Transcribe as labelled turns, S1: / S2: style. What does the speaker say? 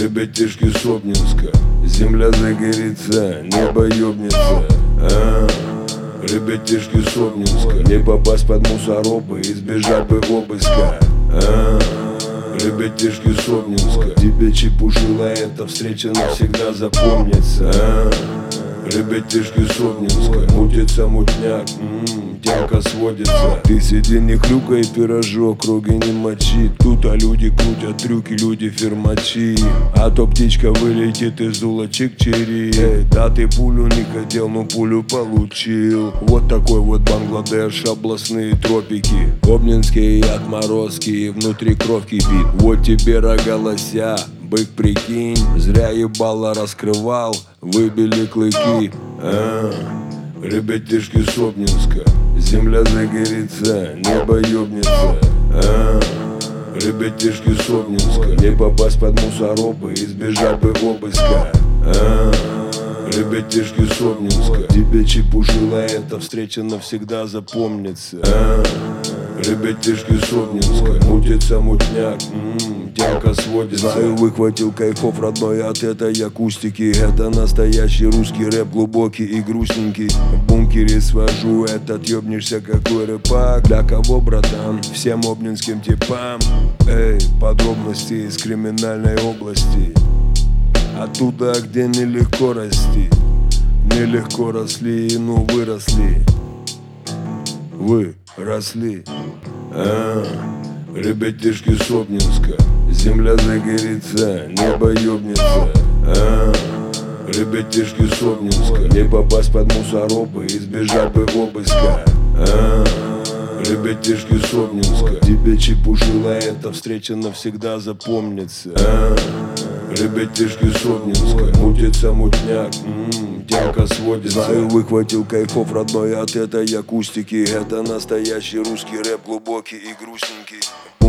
S1: Ребятишки с Обнинска, земля загорится, небо ёбнется. Ребятишки с Обнинска, не попасть под мусоробы, избежать бы обыска. Ребятишки с Обнинска, тебе чепушила эта встреча навсегда запомнится. Ребятишки с Обнинска, мутится мутняк, тянка сводится. Ты сиди, не хрюкай, пирожок, круги не мочи. Тут люди крутят трюки, люди фермачи. А то птичка вылетит из ула чик-чири. Да ты пулю не хотел, но пулю получил. Вот такой вот Бангладеш, областные тропики. Обнинские отморозки, внутри кровь кипит. Вот тебе рога лося, бык, прикинь, зря ебало раскрывал, выбили клыки. Ребятишки с Обнинска, земля загорится, небо ёбнется. Ребятишки с Обнинска, не попасть под мусоробы, избежать бы обыска. Ребятишки с Обнинска, тебе чепушила эта встреча навсегда запомнится. Ребятишки с Обнинска, мутится мутняк, тянка сводится. Знаю, выхватил кайфов родной от этой акустики. Это настоящий русский рэп, глубокий и грустненький. В бункере свожу этот, ёбнешься какой рыбак. Для кого, братан? Всем обнинским типам. Эй, подробности из криминальной области. Оттуда, где нелегко расти. Нелегко росли, ну выросли. Вы росли. Ребятишки с Обнинска, земля загорится, небо ёбнется. Ребятишки с Обнинска, не попасть под мусоробы, избежать бы обыска. Ребятишки с Обнинска, тебе чепушила эта встреча навсегда запомнится. Ребятишки с Обнинска, мутится мутняк, тянка сводится. Знаю, выхватил кайфов родной от этой акустики. Это настоящий русский рэп, глубокий и грустненький.